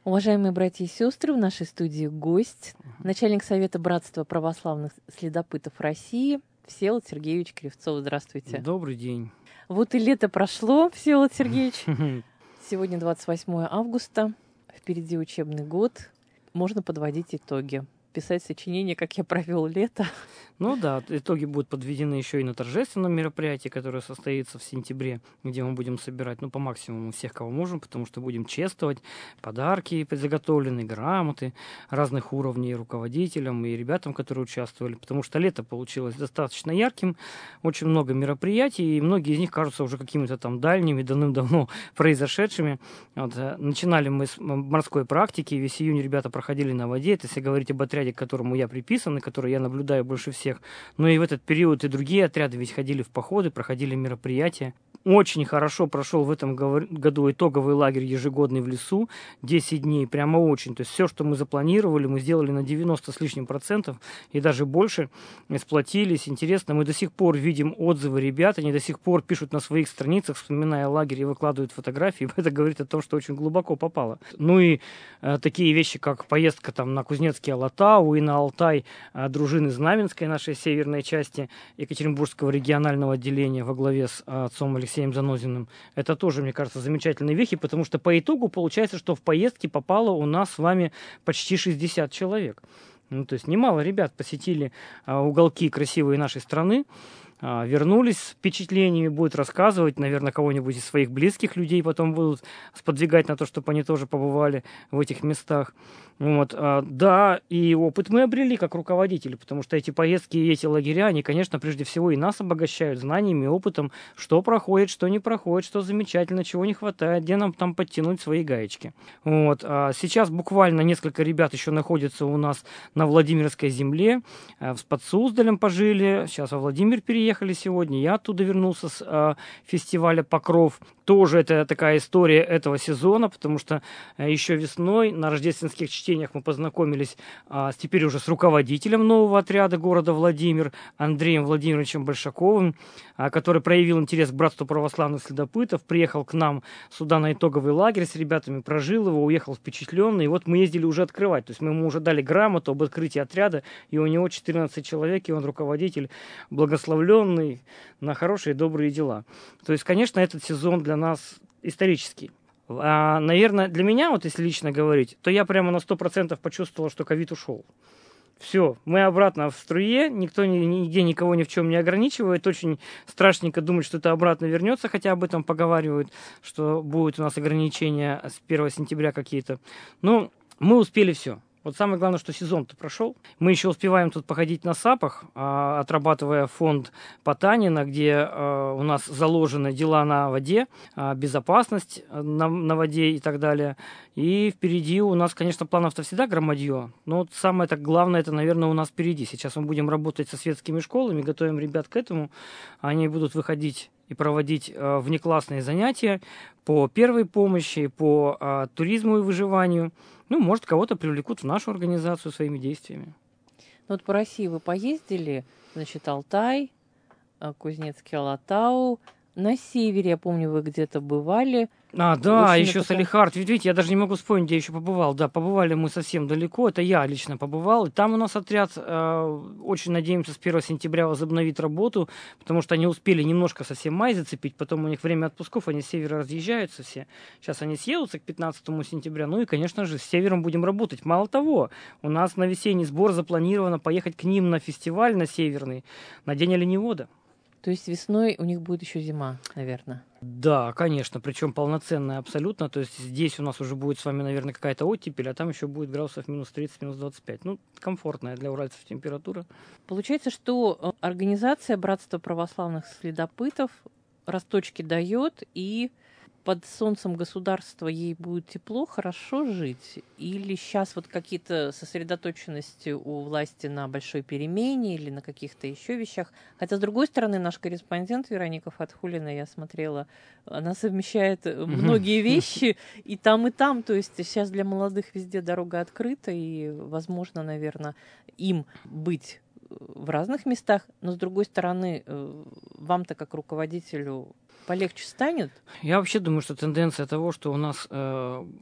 Уважаемые братья и сестры, в нашей студии гость, начальник Совета Братства православных следопытов России Всеволод Сергеевич Кривцов. Здравствуйте. Добрый день. Вот и лето прошло, Всеволод Сергеевич. Сегодня 28 августа, впереди учебный год. Можно подводить итоги, писать сочинение, как я провел лето. Ну да, итоги будут подведены еще и на торжественном мероприятии, которое состоится в сентябре, где мы будем собирать, по максимуму всех, кого можем, потому что будем чествовать подарки заготовленные, грамоты разных уровней руководителям и ребятам, которые участвовали, потому что лето получилось достаточно ярким, очень много мероприятий, и многие из них кажутся уже какими-то там дальними, давным-давно произошедшими. Вот, начинали мы с морской практики, весь июнь ребята проходили на воде, это если говорить об отряде, к которому я приписан, и который я наблюдаю больше всех. Но и в этот период и другие отряды ведь ходили в походы, проходили мероприятия. Очень хорошо прошел в этом году итоговый лагерь ежегодный в лесу, 10 дней, прямо очень. То есть все, что мы запланировали, мы сделали на 90 с лишним процентов и даже больше, сплотились. Интересно, мы до сих пор видим отзывы ребят, они до сих пор пишут на своих страницах, вспоминая лагерь и выкладывают фотографии. Это говорит о том, что очень глубоко попало. Ну и такие вещи, как поездка там на Кузнецкий Алатау и на Алтай дружины Знаменской, нашей северной части Екатеринбургского регионального отделения во главе с отцом Алексеем Занозиным. Это тоже, мне кажется, замечательные вехи, потому что по итогу получается, что в поездке попало у нас с вами почти 60 человек. То есть немало ребят посетили уголки красивые нашей страны, вернулись с впечатлениями, будут рассказывать, наверное, кого-нибудь из своих близких людей потом будут сподвигать на то, чтобы они тоже побывали в этих местах. Вот, да, и опыт мы обрели как руководители, потому что эти поездки и эти лагеря, они, конечно, прежде всего и нас обогащают знаниями, опытом, что проходит, что не проходит, что замечательно, чего не хватает, где нам там подтянуть свои гаечки. Вот, сейчас буквально несколько ребят еще находятся у нас на Владимирской земле, под Суздалем пожили, сейчас во Владимир переехали сегодня, я оттуда вернулся с фестиваля «Покров». Тоже это такая история этого сезона, потому что еще весной на рождественских чтениях мы познакомились теперь уже с руководителем нового отряда города Владимир, Андреем Владимировичем Большаковым, который проявил интерес к братству православных следопытов, приехал к нам сюда на итоговый лагерь с ребятами, прожил его, уехал впечатленный, и вот мы ездили уже открывать, то есть мы ему уже дали грамоту об открытии отряда, и у него 14 человек, и он руководитель благословленный на хорошие добрые дела. То есть, конечно, этот сезон для нас исторический. Наверное, для меня, вот если лично говорить, то я прямо на 100% почувствовал, что ковид ушел. Все, мы обратно в струе, никто нигде никого ни в чем не ограничивает. Очень страшненько думать, что это обратно вернется, хотя об этом поговаривают, что будут у нас ограничения с 1 сентября какие-то. Но мы успели все. Вот самое главное, что сезон-то прошел. Мы еще успеваем тут походить на САПах, отрабатывая фонд Потанина, где у нас заложены дела на воде, безопасность на воде и так далее. И впереди у нас, конечно, планов-то всегда громадье, но вот самое так главное, это, наверное, у нас впереди. Сейчас мы будем работать со светскими школами, готовим ребят к этому. Они будут выходить и проводить внеклассные занятия по первой помощи, по туризму и выживанию. Может, кого-то привлекут в нашу организацию своими действиями. Вот по России вы поездили, значит, Алтай, Кузнецкий Алатау. На севере, я помню, вы где-то бывали. Да, еще Салихард. Видите, я даже не могу вспомнить, где я еще побывал. Да, побывали мы совсем далеко. Это я лично побывал. И там у нас отряд, очень надеемся, с 1 сентября возобновит работу, потому что они успели немножко совсем май зацепить. Потом у них время отпусков, они с севера разъезжаются все. Сейчас они съедутся к 15 сентября. Ну и, конечно же, с севером будем работать. Мало того, у нас на весенний сбор запланировано поехать к ним на фестиваль на северный, на День оленевода. То есть весной у них будет еще зима, наверное? Да, конечно, причем полноценная абсолютно. То есть здесь у нас уже будет с вами, наверное, какая-то оттепель, а там еще будет градусов минус 30, минус 25. Комфортная для уральцев температура. Получается, что организация Братства православных следопытов росточки дает, и под солнцем государства ей будет тепло, хорошо жить? Или сейчас вот какие-то сосредоточенности у власти на большой перемене или на каких-то еще вещах? Хотя, с другой стороны, наш корреспондент Вероника Фатхулина, я смотрела, она совмещает многие вещи и там, и там. То есть сейчас для молодых везде дорога открыта, и, возможно, наверное, им быть в разных местах. Но, с другой стороны, вам-то, как руководителю, полегче станет? Я вообще думаю, что тенденция того, что у нас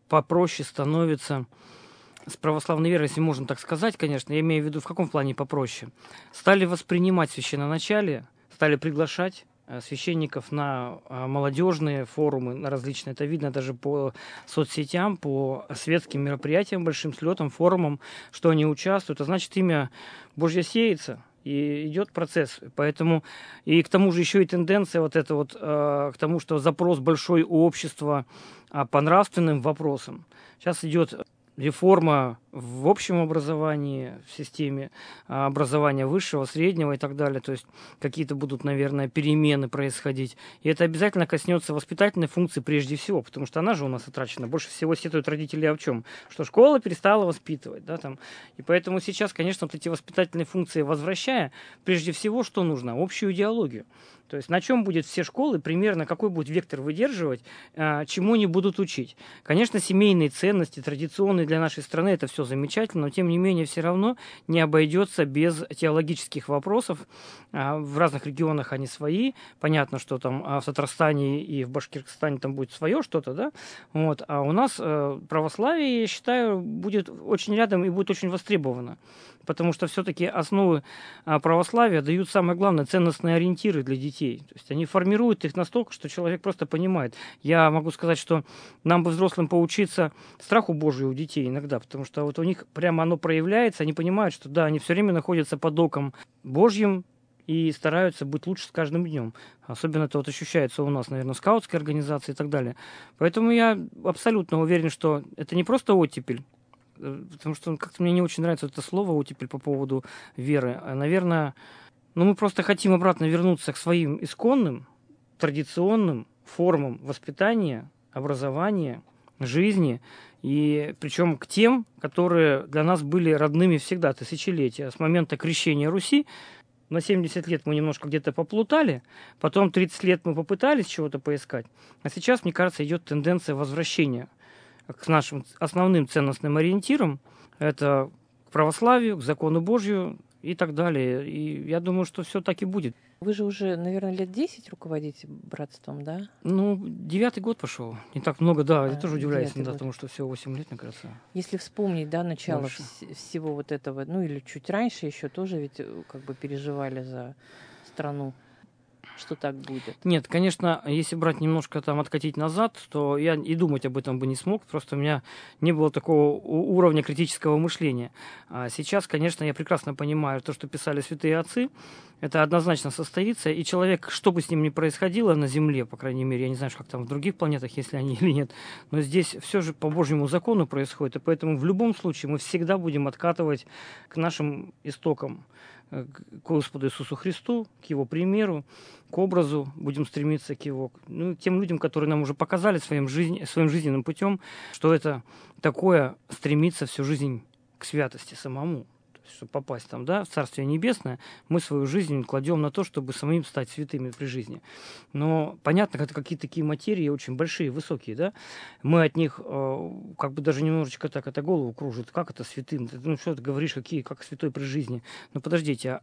попроще становится с православной верой, если можно так сказать, конечно. Я имею в виду, в каком плане попроще. Стали воспринимать священноначалие, стали приглашать священников на молодежные форумы, на различные. Это видно даже по соцсетям, по светским мероприятиям, большим слетам, форумам, что они участвуют. А значит, имя Божье сеется, и идет процесс. Поэтому, и к тому же еще и тенденция вот эта вот, к тому, что запрос большой у общества по нравственным вопросам. Сейчас идет реформа в общем образовании, в системе образования высшего, среднего и так далее. То есть какие-то будут, наверное, перемены происходить. И это обязательно коснется воспитательной функции прежде всего, потому что она же у нас утрачена. Больше всего сетуют родители о чем? Что школа перестала воспитывать. Да, там. И поэтому сейчас, конечно, вот эти воспитательные функции возвращая, прежде всего, что нужно? Общую идеологию. То есть на чем будет все школы, примерно какой будет вектор выдерживать, чему они будут учить. Конечно, семейные ценности, традиционные для нашей страны, это все замечательно, но тем не менее все равно не обойдется без теологических вопросов. В разных регионах они свои. Понятно, что там в Татарстане и в Башкирстане там будет свое что-то, да? Вот. А у нас православие, я считаю, будет очень рядом и будет очень востребовано. Потому что все-таки основы православия дают самое главное ценностные ориентиры для детей. То есть они формируют их настолько, что человек просто понимает. Я могу сказать, что нам бы взрослым поучиться страху Божию у детей иногда, потому что вот у них прямо оно проявляется, они понимают, что да, они все время находятся под оком Божьим и стараются быть лучше с каждым днем. Особенно это вот ощущается у нас, наверное, в скаутской организации и так далее. Поэтому я абсолютно уверен, что это не просто оттепель, потому что как-то мне не очень нравится это слово оттепель по поводу веры. Наверное, мы просто хотим обратно вернуться к своим исконным, традиционным формам воспитания, образования, жизни, и причем к тем, которые для нас были родными всегда, тысячелетия. С момента крещения Руси на 70 лет мы немножко где-то поплутали, потом 30 лет мы попытались чего-то поискать, а сейчас, мне кажется, идет тенденция возвращения к нашим основным ценностным ориентирам, это к православию, к закону Божью и так далее. И я думаю, что все так и будет. Вы же уже, наверное, лет 10 руководите братством, да? 9-й год пошел. Не так много, да. Я тоже удивляюсь иногда, потому что всего 8 лет, мне кажется. Если вспомнить, да, начало всего вот этого, или чуть раньше еще тоже ведь как бы переживали за страну, что так будет. Нет, конечно, если брать немножко там откатить назад, то я и думать об этом бы не смог, просто у меня не было такого уровня критического мышления. А сейчас, конечно, я прекрасно понимаю то, что писали святые отцы, это однозначно состоится, и человек, что бы с ним ни происходило на Земле, по крайней мере, я не знаю, как там в других планетах, если они или нет, но здесь все же по Божьему закону происходит, и поэтому в любом случае мы всегда будем откатывать к нашим истокам, к Господу Иисусу Христу, к Его примеру, к образу, будем стремиться к Его, тем людям, которые нам уже показали своим жизненным путем, что это такое стремиться всю жизнь к святости самому. Чтобы попасть там, да, в Царствие Небесное, мы свою жизнь кладем на то, чтобы самим стать святыми при жизни. Но понятно, это какие-то такие материи очень большие, высокие, да, мы от них как бы даже немножечко так это голову кружит, как это святым, что ты говоришь, как святой при жизни. Подождите,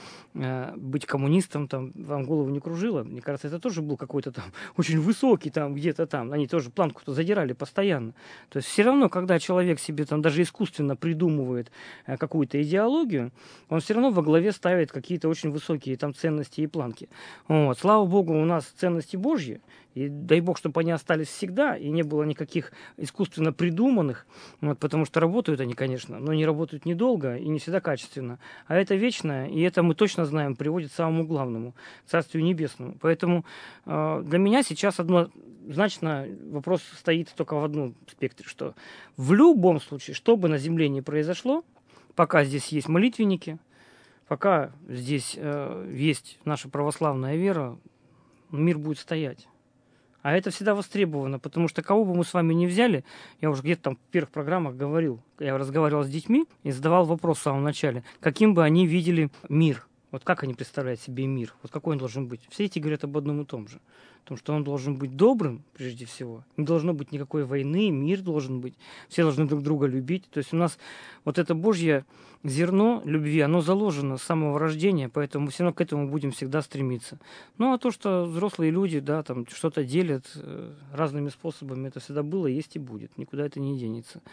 быть коммунистом там вам голову не кружило? Мне кажется, это тоже был какой-то там очень высокий там где-то там, они тоже планку-то задирали постоянно. То есть все равно, когда человек себе там даже искусственно придумывает какую-то идеологию, он все равно во главе ставит какие-то очень высокие там ценности и планки. Вот. Слава Богу, у нас ценности Божьи, и дай Бог, чтобы они остались всегда, и не было никаких искусственно придуманных, потому что работают они, конечно, но не работают недолго и не всегда качественно. А это вечное, и это мы точно знаем, приводит к самому главному, Царствию Небесному. Поэтому для меня сейчас однозначно вопрос стоит только в одном спектре, что в любом случае, что бы на земле ни произошло, пока здесь есть молитвенники, пока здесь есть наша православная вера, мир будет стоять. А это всегда востребовано, потому что кого бы мы с вами ни взяли, я уже где-то там в первых программах говорил, я разговаривал с детьми и задавал вопрос в самом начале, каким бы они видели мир, Вот как они представляют себе мир? Вот какой он должен быть? Все эти говорят об одном и том же. О том, что он должен быть добрым, прежде всего. Не должно быть никакой войны, мир должен быть. Все должны друг друга любить. То есть у нас вот это Божье зерно любви, оно заложено с самого рождения, поэтому все равно к этому будем всегда стремиться. Ну, а то, что взрослые люди, да, там что-то делят разными способами, это всегда было, есть и будет. Никуда это не денется.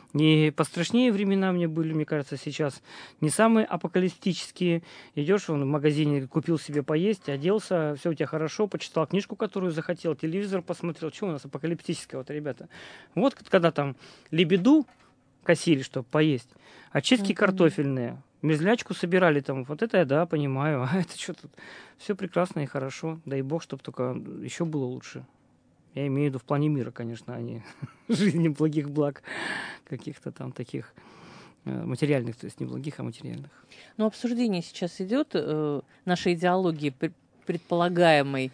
И пострашнее времена мне были, мне кажется, сейчас не самые апокалиптические. Идешь в магазине, купил себе поесть, оделся, все у тебя хорошо, почитал книжку, которую захотел, телевизор посмотрел. Что у нас апокалиптическое, вот, ребята? Вот когда там лебеду косили, чтобы поесть, очистки картофельные, мерзлячку собирали там, вот это я, да, понимаю, а это что тут? Все прекрасно и хорошо, дай бог, чтобы только еще было лучше. Я имею в виду в плане мира, конечно, а не жизни благих благ, каких-то там таких материальных, то есть не благих, а материальных. Но обсуждение сейчас идет нашей идеологии предполагаемой,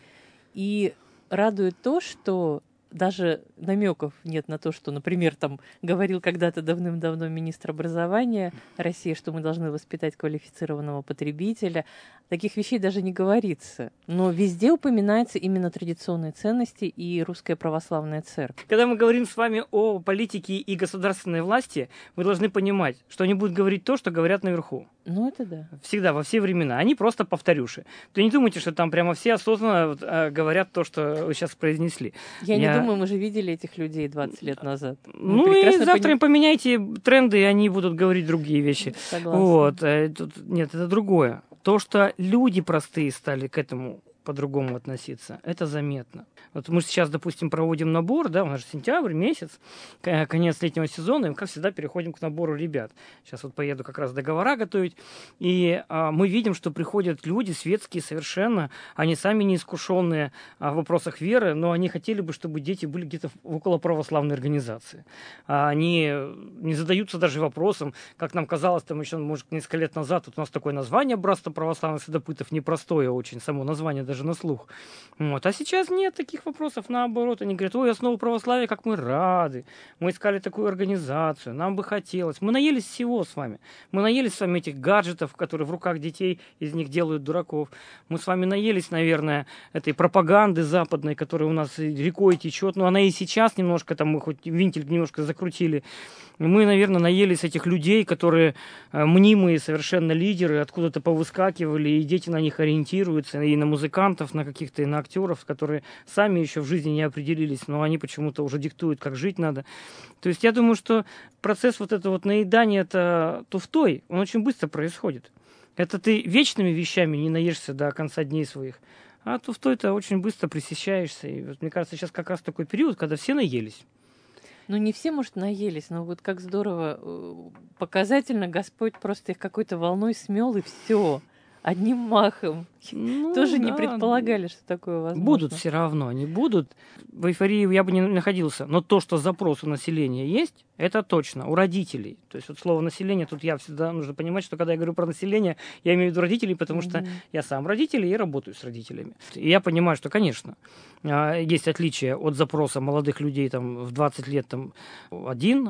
и радует то, что даже намеков нет на то, что, например, там говорил когда-то давным-давно министр образования России, что мы должны воспитать квалифицированного потребителя. Таких вещей даже не говорится. Но везде упоминаются именно традиционные ценности и русская православная церковь. Когда мы говорим с вами о политике и государственной власти, вы должны понимать, что они будут говорить то, что говорят наверху. Ну, это да. Всегда, во все времена. Они просто повторюши. То не думайте, что там прямо все осознанно говорят то, что вы сейчас произнесли. Я не думаю, мы же видели этих людей 20 лет назад. Ну и завтра им поменяйте тренды, и они будут говорить другие вещи. Согласна. Вот. Нет, это другое. То, что люди простые стали к этому по-другому относиться, это заметно. Вот мы сейчас, допустим, проводим набор, да, у нас же сентябрь месяц, конец летнего сезона, и мы, как всегда, переходим к набору ребят. Сейчас вот поеду как раз договора готовить, и мы видим, что приходят люди светские совершенно, они сами не искушенные в вопросах веры, но они хотели бы, чтобы дети были где-то около православной организации. Они не задаются даже вопросом, как нам казалось, там еще, может, несколько лет назад, вот у нас такое название «Братство православных следопытов», непростое очень, само название даже на слух. Вот. А сейчас нет таких вопросов, наоборот. Они говорят: ой, основу православия, как мы рады. Мы искали такую организацию, нам бы хотелось. Мы наелись всего с вами. Мы наелись с вами этих гаджетов, которые в руках детей, из них делают дураков. Мы с вами наелись, наверное, этой пропаганды западной, которая у нас рекой течет. Но она и сейчас немножко, там мы хоть винтель немножко закрутили. Мы, наверное, наелись этих людей, которые мнимые совершенно лидеры, откуда-то повыскакивали, и дети на них ориентируются, и на музыкантов, на каких-то, и на актеров, которые сами еще в жизни не определились, но они почему-то уже диктуют, как жить надо. То есть я думаю, что процесс вот этого вот наедания это туфтой, он очень быстро происходит. Это ты вечными вещами не наешься до конца дней своих, а туфтой-то очень быстро пресыщаешься. И вот, мне кажется, сейчас как раз такой период, когда все наелись. Ну, не все, может, наелись, но вот как здорово, показательно Господь просто их какой-то волной смел, и все. Одним махом. Тоже не предполагали, что такое возможно. Будут все равно, они будут. В эйфории я бы не находился. Но то, что запрос у населения есть, это точно. У родителей. То есть вот слово «население», тут я всегда нужно понимать, что когда я говорю про население, я имею в виду родителей, потому что я сам родитель и работаю с родителями. И я понимаю, что, конечно, есть отличие от запроса молодых людей там, в 20 лет там, один,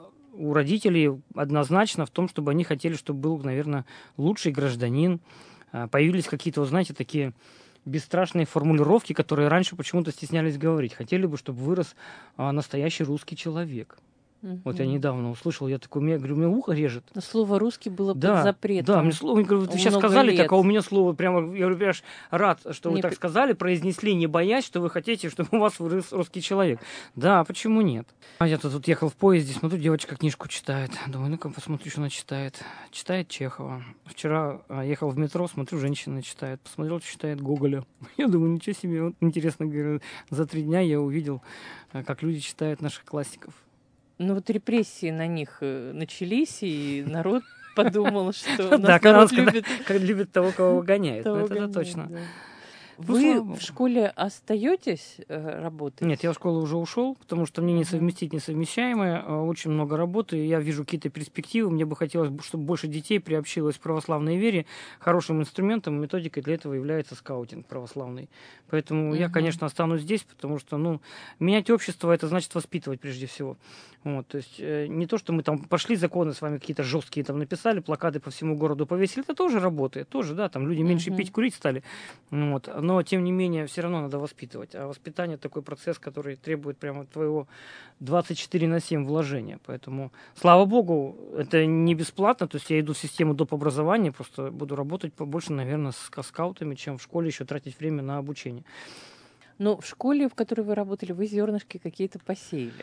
у родителей однозначно в том, чтобы они хотели, чтобы был, наверное, лучший гражданин. Появились какие-то, вот, знаете, такие бесстрашные формулировки, которые раньше почему-то стеснялись говорить. Хотели бы, чтобы вырос настоящий русский человек. Вот я недавно услышал, я такой, я говорю, у меня ухо режет. Но слово «русский» было под запретом. Да, мне слово, говорю, вы сейчас сказали так, а у меня слово прямо, я говорю, аж рад, что вы так сказали, произнесли, не боясь, что вы хотите, чтобы у вас вырос русский человек. Да, почему нет? Я тут ехал в поезде, смотрю, девочка книжку читает. Думаю, ну-ка посмотрю, что она читает. Читает Чехова. Вчера ехал в метро, смотрю, женщина читает. Посмотрел, что читает Гоголя. Я думаю, ничего себе, вот интересно, говорю, за 3 дня я увидел, как люди читают наших классиков. Ну вот репрессии на них начались, и народ подумал, что нас народ любит. Как любит того, кого выгоняют. Это точно. Вы в школе остаетесь работать? Нет, я в школу уже ушел, потому что мне не совместить несовмещаемое, очень много работы, я вижу какие-то перспективы, мне бы хотелось, чтобы больше детей приобщилось к православной вере. Хорошим инструментом, методикой для этого является скаутинг православный. Поэтому я, конечно, останусь здесь, потому что, менять общество, это значит воспитывать прежде всего. Вот, то есть не то, что мы там пошли, законы с вами какие-то жесткие там написали, плакаты по всему городу повесили, это тоже работает, тоже, да, там люди меньше пить, курить стали, вот, но тем не менее все равно надо воспитывать, а воспитание такой процесс, который требует прямо твоего 24/7 вложения, поэтому, слава богу, это не бесплатно, то есть я иду в систему доп. Образования, просто буду работать побольше, наверное, с скаутами, чем в школе еще тратить время на обучение. Но в школе, в которой вы работали, вы зернышки какие-то посеяли.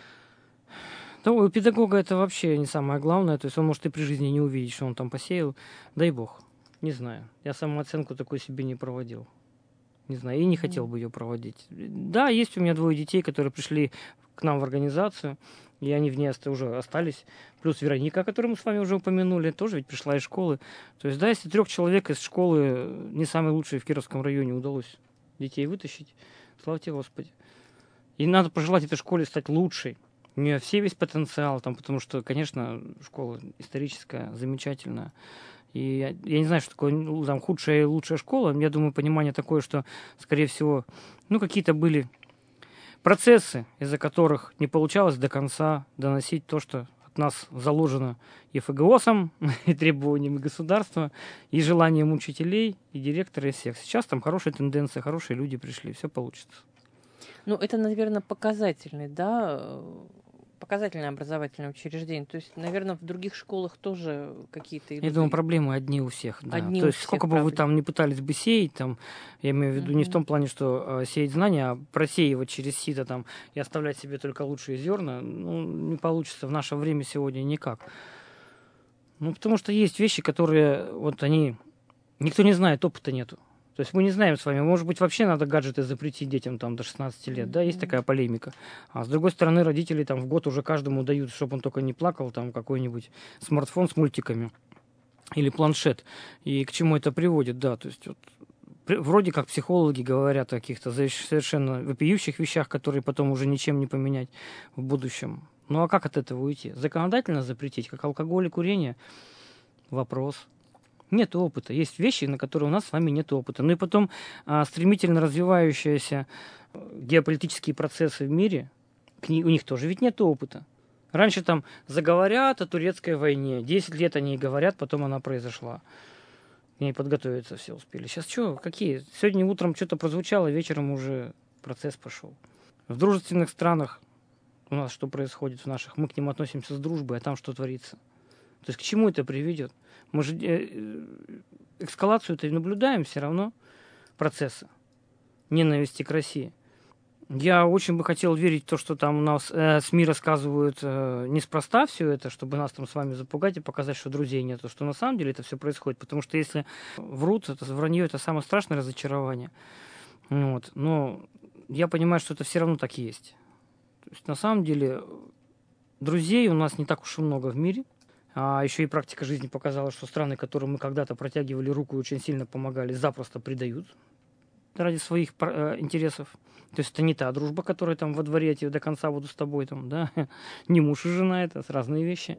Ну, у педагога это вообще не самое главное. То есть он может и при жизни не увидеть, что он там посеял. Дай бог. Не знаю. Я самооценку такой себе не проводил. Не знаю. И не хотел бы ее проводить. Да, есть у меня 2 детей, которые пришли к нам в организацию. И они в ней уже остались. Плюс Вероника, о которой мы с вами уже упомянули, тоже ведь пришла из школы. То есть, да, если 3 человек из школы, не самой лучшей в Кировском районе, удалось детей вытащить, слава тебе, Господи. И надо пожелать этой школе стать лучшей. У нее весь потенциал, там, потому что, конечно, школа историческая, замечательная. И я не знаю, что такое там худшая и лучшая школа. Я думаю, понимание такое, что, скорее всего, какие-то были процессы, из-за которых не получалось до конца доносить то, что от нас заложено и ФГОСом, и требованиями государства, и желанием учителей, и директора, и всех. Сейчас там хорошая тенденция, хорошие люди пришли, все получится. Это, наверное, показательный, да, показательное образовательное учреждение. То есть, наверное, в других школах тоже какие-то идут. Я думаю, проблемы одни у всех. Да. Одни То у есть, всех сколько бы проблемы. вы там не пытались бы сеять, там, я имею в виду не в том плане, что сеять знания, а просеивать через сито там, и оставлять себе только лучшие зерна, не получится в наше время сегодня никак. Потому что есть вещи, которые, никто не знает, опыта нету. То есть мы не знаем с вами, может быть, вообще надо гаджеты запретить детям там до 16 лет, да, есть такая полемика. А с другой стороны, родители там в год уже каждому дают, чтобы он только не плакал, там какой-нибудь смартфон с мультиками или планшет. И к чему это приводит, да, то есть вроде как психологи говорят о каких-то совершенно вопиющих вещах, которые потом уже ничем не поменять в будущем. А как от этого уйти? Законодательно запретить, как алкоголь и курение? Вопрос. Нет опыта. Есть вещи, на которые у нас с вами нет опыта. И потом стремительно развивающиеся геополитические процессы в мире, у них тоже ведь нет опыта. Раньше там заговорят о турецкой войне. 10 лет они и говорят, потом она произошла. К ней подготовиться все успели. Сейчас что? Какие? Сегодня утром что-то прозвучало, вечером уже процесс пошел. В дружественных странах у нас что происходит в наших? Мы к ним относимся с дружбой, а там что творится? То есть к чему это приведет? Мы же эскалацию-то наблюдаем все равно процесса ненависти к России. Я очень бы хотел верить в то, что там у нас СМИ рассказывают неспроста все это, чтобы нас там с вами запугать и показать, что друзей нету, что на самом деле это все происходит. Потому что если врут, это вранье, это самое страшное разочарование. Но я понимаю, что это все равно так есть. То есть на самом деле друзей у нас не так уж и много в мире. А еще и практика жизни показала, что страны, которым мы когда-то протягивали руку и очень сильно помогали, запросто предают ради своих интересов. То есть это не та дружба, которая там во дворе, я тебе до конца буду с тобой, там, да, не муж и жена, это разные вещи.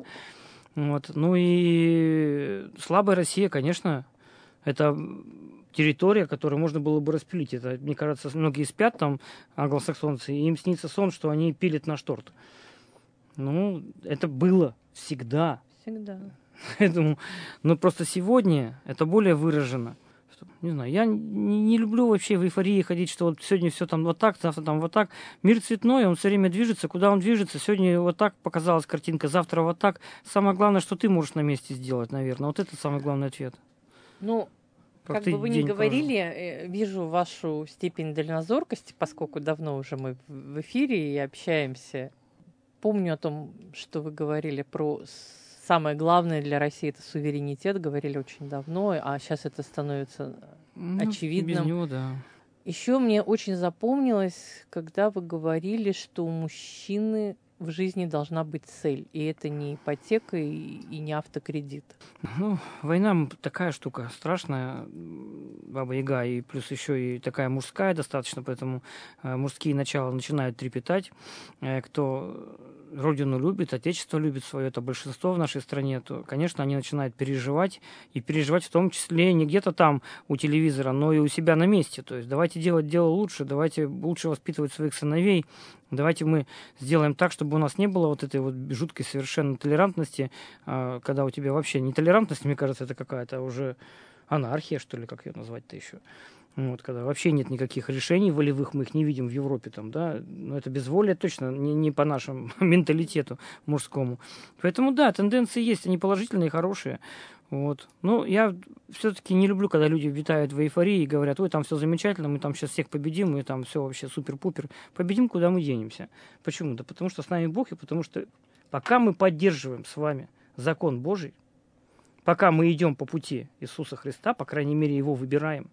И слабая Россия, конечно, это территория, которую можно было бы распилить. Это, мне кажется, многие спят там, англосаксонцы, и им снится сон, что они пилят наш торт. Это было всегда. Всегда. Поэтому, просто сегодня это более выражено. Не знаю, я не люблю вообще в эйфории ходить, что сегодня все там вот так, завтра там вот так. Мир цветной, он все время движется, куда он движется. Сегодня вот так показалась картинка, завтра вот так. Самое главное, что ты можешь на месте сделать, наверное. Вот это самый главный ответ. Как бы вы ни говорили, вижу вашу степень дальнозоркости, поскольку давно уже мы в эфире и общаемся. Помню о том, что вы говорили про самое главное для России — это суверенитет, говорили очень давно, а сейчас это становится очевидным. Без него, да. Еще мне очень запомнилось, когда вы говорили, что у мужчины в жизни должна быть цель, и это не ипотека и не автокредит. Ну, война такая штука страшная, Баба-Яга, и плюс еще и такая мужская достаточно, поэтому мужские начала начинают трепетать. Кто родину любит, отечество любит свое, это большинство в нашей стране, то, конечно, они начинают переживать, и переживать в том числе не где-то там у телевизора, но и у себя на месте. То есть давайте делать дело лучше, давайте лучше воспитывать своих сыновей, давайте мы сделаем так, чтобы у нас не было вот этой вот жуткой совершенно толерантности, когда у тебя вообще не толерантность, мне кажется, это какая-то уже анархия, что ли, как ее назвать-то еще. Вот, когда вообще нет никаких решений волевых, мы их не видим в Европе, там, да, но это безволие точно не по нашему менталитету мужскому. Поэтому, да, тенденции есть, они положительные, хорошие. Вот. Но я все-таки не люблю, когда люди витают в эйфории и говорят, ой, там все замечательно, мы там сейчас всех победим, и там все вообще супер-пупер. Победим, куда мы денемся. Почему? Да потому что с нами Бог, и потому что пока мы поддерживаем с вами закон Божий, пока мы идем по пути Иисуса Христа, по крайней мере, его выбираем,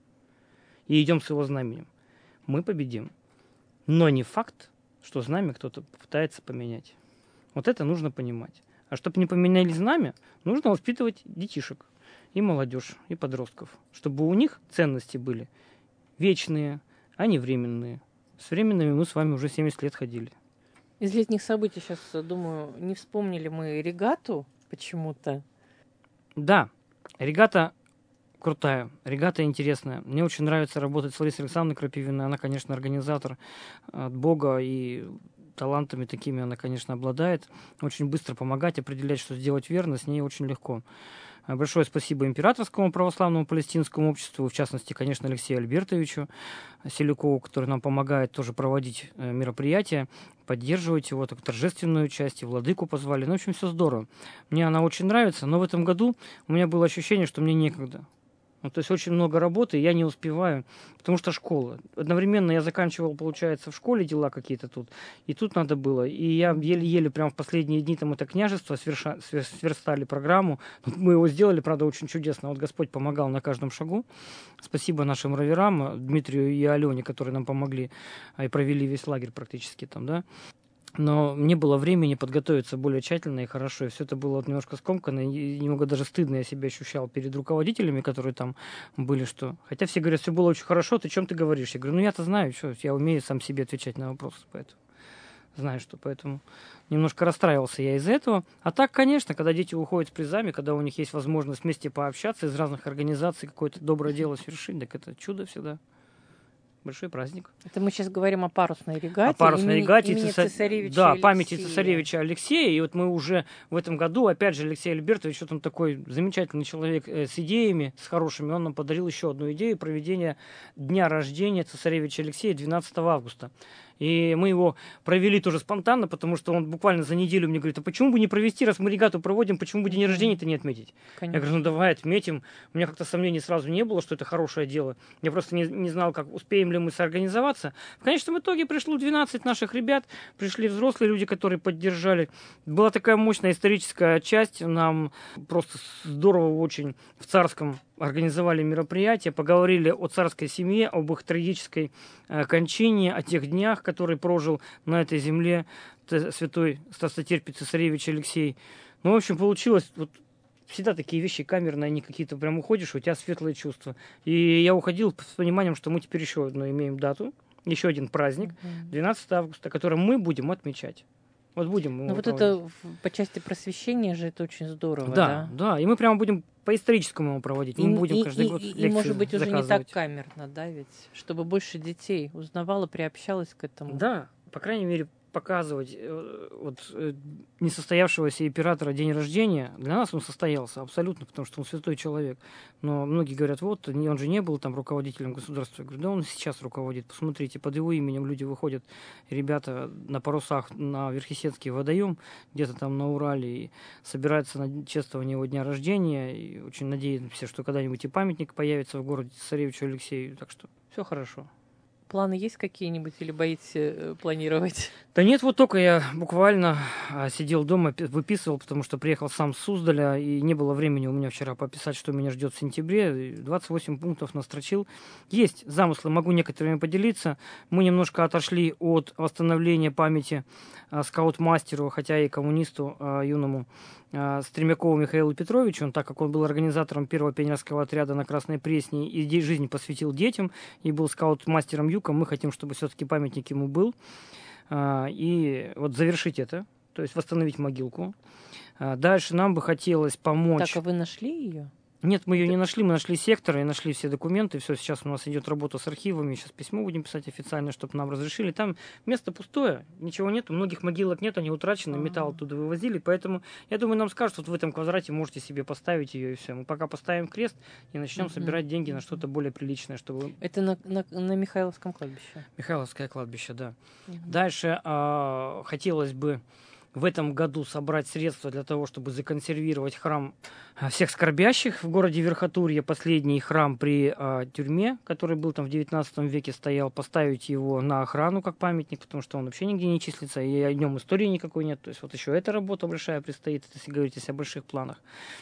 и идем с его знаменем, мы победим. Но не факт, что знамя кто-то пытается поменять. Вот это нужно понимать. А чтобы не поменяли знамя, нужно воспитывать детишек, и молодежь, и подростков, чтобы у них ценности были вечные, а не временные. С временными мы с вами уже 70 лет ходили. Из летних событий сейчас, думаю, не вспомнили мы регату почему-то. Да, регата крутая, регата интересная. Мне очень нравится работать с Ларисой Александровной Крапивиной. Она, конечно, организатор от Бога, и талантами такими она, конечно, обладает. Очень быстро помогать, определять, что сделать верно, с ней очень легко. Большое спасибо Императорскому православному палестинскому обществу, в частности, конечно, Алексею Альбертовичу Селюкову, который нам помогает тоже проводить мероприятия, поддерживать его, так, торжественную часть, и владыку позвали. Ну, в общем, все здорово. Мне она очень нравится, но в этом году у меня было ощущение, что мне некогда. Ну, то есть очень много работы, и я не успеваю, потому что школа. Одновременно я заканчивал, получается, в школе дела какие-то тут, и тут надо было. И я еле-еле прямо в последние дни там это княжество сверстали программу. Мы его сделали, правда, очень чудесно. Вот Господь помогал на каждом шагу. Спасибо нашим раверам, Дмитрию и Алене, которые нам помогли и провели весь лагерь практически там, да. Но не было времени подготовиться более тщательно и хорошо. И все это было немножко скомканно, и немного даже стыдно я себя ощущал перед руководителями, которые там были, что... Хотя все говорят, все было очень хорошо, ты о чем ты говоришь? Я говорю, ну я-то знаю, что я умею сам себе отвечать на вопросы, поэтому знаю, что поэтому немножко расстраивался я из-за этого. А так, конечно, когда дети уходят с призами, когда у них есть возможность вместе пообщаться из разных организаций, какое-то доброе дело совершить, так это чудо всегда. Большой праздник. Это мы сейчас говорим о парусной регате. О парусной регате. Имени цесаревича да, Алексея. Памяти цесаревича Алексея. И вот мы уже в этом году, опять же, Алексей Альбертович, вот он такой замечательный человек с идеями, с хорошими, он нам подарил еще одну идею проведения дня рождения цесаревича Алексея 12 августа. И мы его провели тоже спонтанно, потому что он буквально за неделю мне говорит, а почему бы не провести, раз мы регату проводим, почему бы день рождения-то не отметить? Конечно. Я говорю, ну давай отметим. У меня как-то сомнений сразу не было, что это хорошее дело. Я просто не знал, как успеем ли мы соорганизоваться. В конечном итоге пришло 12 наших ребят, пришли взрослые люди, которые поддержали. Была такая мощная историческая часть, нам просто здорово очень в Царском организовали мероприятие, поговорили о царской семье, об их трагической кончине, о тех днях, которые прожил на этой земле святой страстотерпец цесаревич Алексей. Ну, в общем, получилось вот всегда такие вещи камерные, они какие-то прям уходишь, у тебя светлые чувства. И я уходил с пониманием, что мы теперь еще одну имеем дату, еще один праздник, 12 августа, который мы будем отмечать. Вот будем. Ну вот это по части просвещения же это очень здорово, да? Да, и мы прямо будем по историческому его проводить. Мы будем каждый год лекции может быть, уже заказывать. Не так камерно, да, ведь? Чтобы больше детей узнавало, приобщалось к этому. Да, по крайней мере, показывать несостоявшегося императора день рождения. Для нас он состоялся абсолютно, потому что он святой человек. Но многие говорят, вот, он же не был там руководителем государства. Я говорю, да он сейчас руководит. Посмотрите, под его именем люди выходят, ребята на парусах на Верхесецкий водоем, где-то там на Урале, и собираются на чествование его дня рождения. И очень надеемся, что когда-нибудь и памятник появится в городе цесаревичу Алексею. Так что все хорошо. планы есть какие-нибудь или боитесь планировать? Да нет, вот только я буквально сидел дома, выписывал, потому что приехал сам с Суздаля, и не было времени у меня вчера пописать, что меня ждет в сентябре. 28 пунктов настрочил. Есть замыслы, могу некоторыми поделиться. Мы немножко отошли от восстановления памяти скаут-мастеру, хотя и коммунисту юному, Стремякову Михаилу Петровичу, так как он был организатором первого пионерского отряда на Красной Пресне и жизнь посвятил детям, и был скаут-мастером Юка, мы хотим, чтобы все-таки памятник ему был. И вот завершить это, то есть восстановить могилку. Дальше нам бы хотелось помочь... Так, а вы нашли ее? Нет, мы ее не нашли, мы нашли сектор и нашли все документы. Все, сейчас у нас идет работа с архивами, сейчас письмо будем писать официально, чтобы нам разрешили. Там место пустое, ничего нет, многих могилок нет, они утрачены, металл оттуда вывозили, поэтому я думаю, нам скажут, вот в этом квадрате можете себе поставить ее и все. Мы пока поставим крест и начнем собирать деньги на что-то более приличное, чтобы... Это на Михайловском кладбище? Михайловское кладбище, да. Дальше хотелось бы в этом году собрать средства для того, чтобы законсервировать храм всех скорбящих в городе Верхотурье, последний храм при тюрьме, который был там в 19 веке стоял, поставить его на охрану как памятник, потому что он вообще нигде не числится, и о нем истории никакой нет. То есть вот еще эта работа большая предстоит, если говорить о больших планах.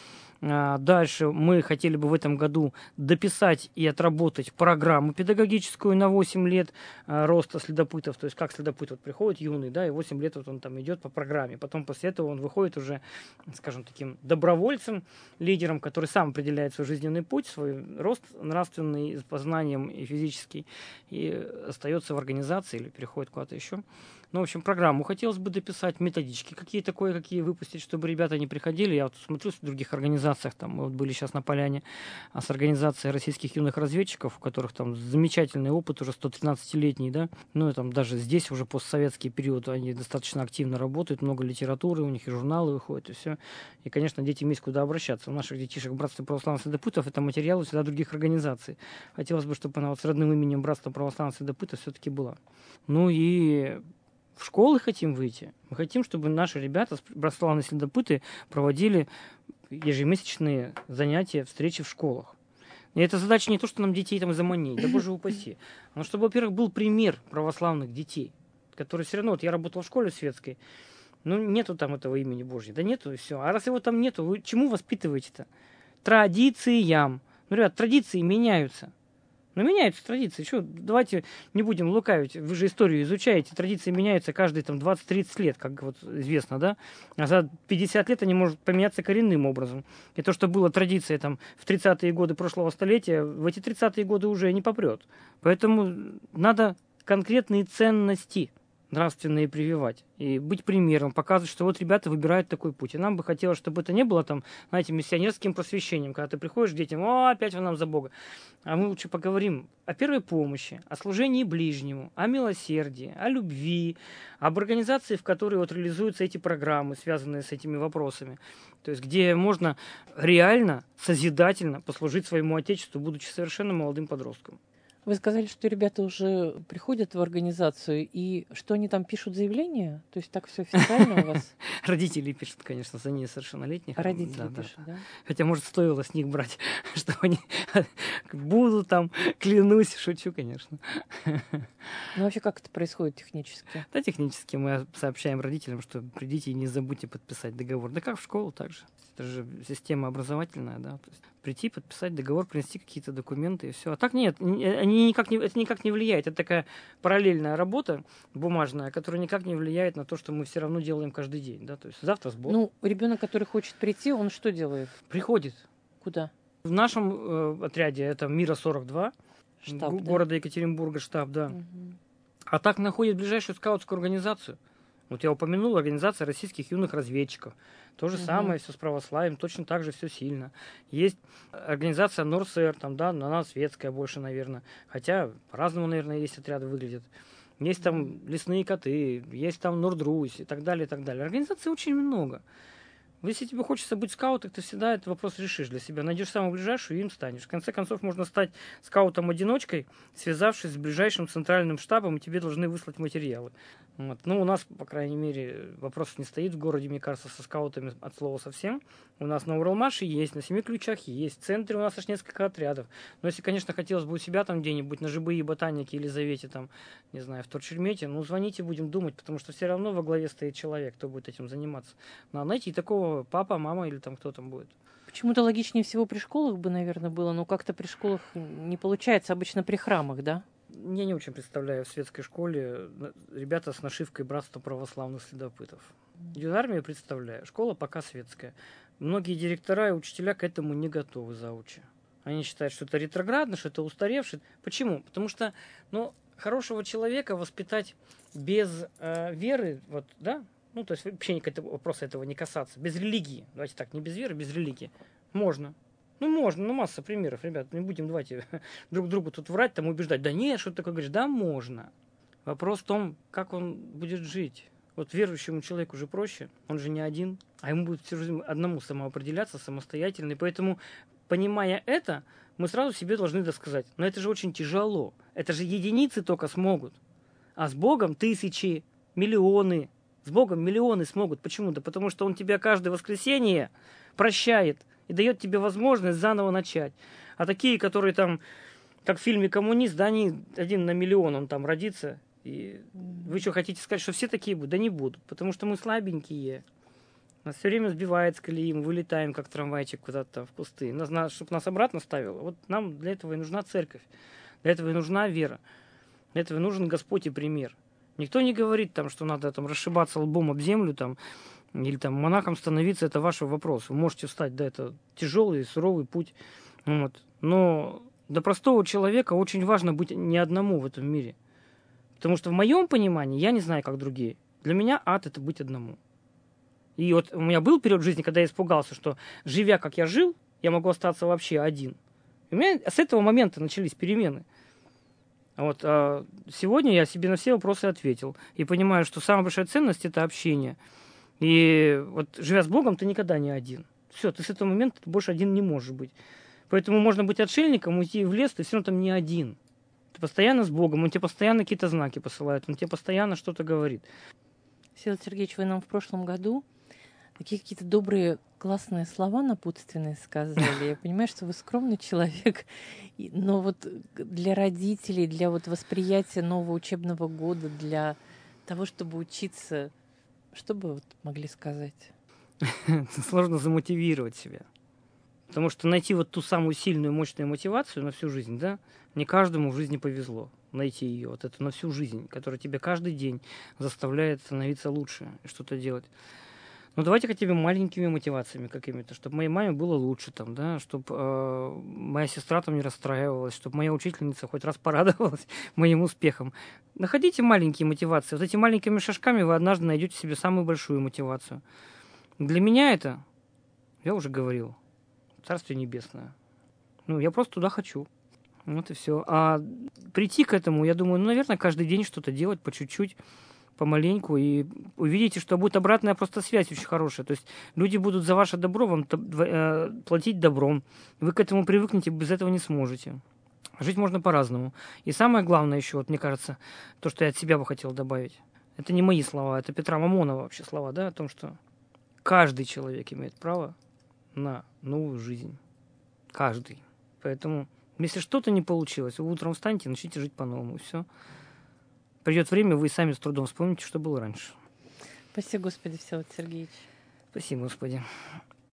Дальше мы хотели бы в этом году дописать и отработать программу педагогическую на 8 лет роста следопытов. То есть как следопыт вот приходит юный, да, и 8 лет вот он там идет по программе. Потом после этого он выходит уже, скажем, таким добровольцем, лидером, который сам определяет свой жизненный путь, свой рост нравственный, с познанием и физический, и остается в организации или переходит куда-то еще. Ну, в общем, программу хотелось бы дописать, методички какие-то кое-какие выпустить, чтобы ребята не приходили. Я вот смотрю в других организациях, там мы вот были сейчас на Поляне с организацией российских юных разведчиков, у которых там замечательный опыт, уже 113-летний, да. Ну, и там даже здесь уже постсоветский период они достаточно активно работают, много литературы, у них и журналы выходят, и все. И, конечно, детям есть куда обращаться. У наших детишек Братства православных следопытов это материалы всегда других организаций. Хотелось бы, чтобы она вот с родным именем Братства православных следопытов все-таки была. Ну и в школы хотим выйти. Мы хотим, чтобы наши ребята, православные следопыты, проводили ежемесячные занятия, встречи в школах. И эта задача не то, что нам детей там заманить, да боже упаси, но чтобы, во-первых, был пример православных детей, которые все равно, вот я работал в школе светской, ну нету там этого имени Божьего, да нету и все. А раз его там нету, вы чему воспитываете-то? Традициям. Ну, ребят, традиции меняются. Но меняются традиции. Что, давайте не будем лукавить. Вы же историю изучаете. Традиции меняются каждые там 20-30 лет, как вот известно, да? А за 50 лет они могут поменяться коренным образом. И то, что было традицией там в 30-е годы прошлого столетия, в эти 30-е годы уже не попрет. Поэтому надо конкретные ценности нравственные прививать и быть примером, показывать, что вот ребята выбирают такой путь. И нам бы хотелось, чтобы это не было там, знаете, миссионерским просвещением, когда ты приходишь к детям, опять вы нам за Бога. А мы лучше поговорим о первой помощи, о служении ближнему, о милосердии, о любви, об организации, в которой вот реализуются эти программы, связанные с этими вопросами. То есть, где можно реально, созидательно послужить своему Отечеству, будучи совершенно молодым подростком. Вы сказали, что ребята уже приходят в организацию, и что они там пишут заявление? То есть так все официально у вас? Родители пишут, конечно, за несовершеннолетних. Родители пишут, да? Хотя, может, стоило с них брать, что они будут там, клянусь, шучу, конечно. Ну, вообще, как это происходит технически? Да, технически мы сообщаем родителям, что придите и не забудьте подписать договор. Да как в школу так же. Это же система образовательная, да. То есть прийти, подписать договор, принести какие-то документы и все. А так нет, это никак не влияет. Это такая параллельная работа бумажная, которая никак не влияет на то, что мы все равно делаем каждый день. Да? То есть завтра сбор. Ну, ребенок, который хочет прийти, он что делает? Приходит. Куда? В нашем отряде это Мира 42, штаб, города Екатеринбурга, штаб, да. Угу. А так находит ближайшую скаутскую организацию. Вот я упомянул организация российских юных разведчиков. То же самое, все с православием, точно так же все сильно. Есть организация Норсер, там, да, она светская больше, наверное. Хотя по-разному, наверное, есть отряды выглядят. Есть там лесные коты, есть там Нордрусь и так далее, и так далее. Организаций очень много. Если тебе хочется быть скаутом, ты всегда этот вопрос решишь для себя. Найдешь самую ближайшую и им станешь. В конце концов, можно стать скаутом-одиночкой, связавшись с ближайшим центральным штабом, и тебе должны выслать материалы. Вот. Ну, у нас, по крайней мере, вопрос не стоит в городе, мне кажется, со скаутами от слова совсем. У нас на Уралмаше есть, на Семи Ключах есть, в центре у нас аж несколько отрядов. Но если, конечно, хотелось бы у себя там где-нибудь на ЖБИ, Ботанике, Елизавете, там, не знаю, в Торчермете, ну, звоните, будем думать, потому что все равно во главе стоит человек, кто будет этим заниматься. Надо найти такого папа, мама или там кто там будет. Почему-то логичнее всего при школах бы, наверное, было, но как-то при школах не получается, обычно при храмах, да? Я не очень представляю в светской школе ребята с нашивкой «Братство православных следопытов». Юнармию представляю, школа пока светская. Многие директора и учителя к этому не готовы заучи. Они считают, что это ретроградно, что это устаревшее. Почему? Потому что, ну, хорошего человека воспитать без веры, вот, да, ну, то есть вообще вопроса этого не касаться, без религии, давайте так, не без веры, без религии, можно. Ну, можно, ну, масса примеров, ребят, не будем, давайте друг другу тут врать, там убеждать. Да нет, что ты такое говоришь? Да, можно. Вопрос в том, как он будет жить. Вот верующему человеку же проще, он же не один, а ему будет всю жизнь одному самоопределяться, самостоятельно. И поэтому, понимая это, мы сразу себе должны досказать. Но это же очень тяжело. Это же единицы только смогут. А с Богом тысячи, миллионы. С Богом миллионы смогут. Почему? Да потому что Он тебя каждое воскресенье прощает и дает тебе возможность заново начать. А такие, которые там, как в фильме «Коммунист», да, они 1 на миллион, он там родится. И вы что, хотите сказать, что все такие будут? Да не будут, потому что мы слабенькие. Нас все время сбивает с колеи, мы вылетаем, как трамвайчик, куда-то там в кусты. Нас, чтобы нас обратно ставило. Вот нам для этого и нужна церковь. Для этого и нужна вера. Для этого и нужен Господь и пример. Никто не говорит, там, что надо там, расшибаться лбом об землю, там, или там монахом становиться, это ваш вопрос. Вы можете встать, да, это тяжелый, суровый путь. Вот. Но для простого человека очень важно быть не одному в этом мире. Потому что в моем понимании, я не знаю, как другие, для меня ад – это быть одному. И вот у меня был период в жизни, когда я испугался, что, живя как я жил, я могу остаться вообще один. И у меня с этого момента начались перемены. Вот, сегодня я себе на все вопросы ответил. И понимаю, что самая большая ценность – это общение. И вот живя с Богом, ты никогда не один. Все, ты с этого момента больше один не можешь быть. Поэтому можно быть отшельником, уйти в лес, ты все равно там не один. Ты постоянно с Богом, Он тебе постоянно какие-то знаки посылает, Он тебе постоянно что-то говорит. Всеволод Сергеевич, вы нам в прошлом году такие какие-то добрые, классные слова напутственные сказали. Я понимаю, что вы скромный человек, но вот для родителей, для вот восприятия нового учебного года, для того, чтобы учиться, что бы вы могли сказать? Сложно замотивировать себя. Потому что найти вот ту самую сильную, мощную мотивацию на всю жизнь, да, не каждому в жизни повезло найти ее, вот эту на всю жизнь, которая тебя каждый день заставляет становиться лучше и что-то делать. Ну, давайте хотя бы маленькими мотивациями какими-то, чтобы моей маме было лучше, там, да, чтобы моя сестра там не расстраивалась, чтобы моя учительница хоть раз порадовалась моим успехам. Находите маленькие мотивации. Вот этими маленькими шажками вы однажды найдете себе самую большую мотивацию. Для меня это, я уже говорил, Царствие Небесное. Ну, я просто туда хочу. Вот и все. А прийти к этому, я думаю, ну, наверное, каждый день что-то делать по чуть-чуть, помаленьку, и увидите, что будет обратная просто связь очень хорошая. То есть люди будут за ваше добро вам платить добром. Вы к этому привыкнете, без этого не сможете. Жить можно по-разному. И самое главное еще, вот мне кажется, то, что я от себя бы хотел добавить, это не мои слова, это Петра Мамонова вообще слова, да, о том, что каждый человек имеет право на новую жизнь. Каждый. Поэтому, если что-то не получилось, вы утром встаньте и начните жить по-новому. Все. Придет время, вы сами с трудом вспомните, что было раньше. Спасибо, Господи, Всеволод Сергеевич. Спасибо, Господи.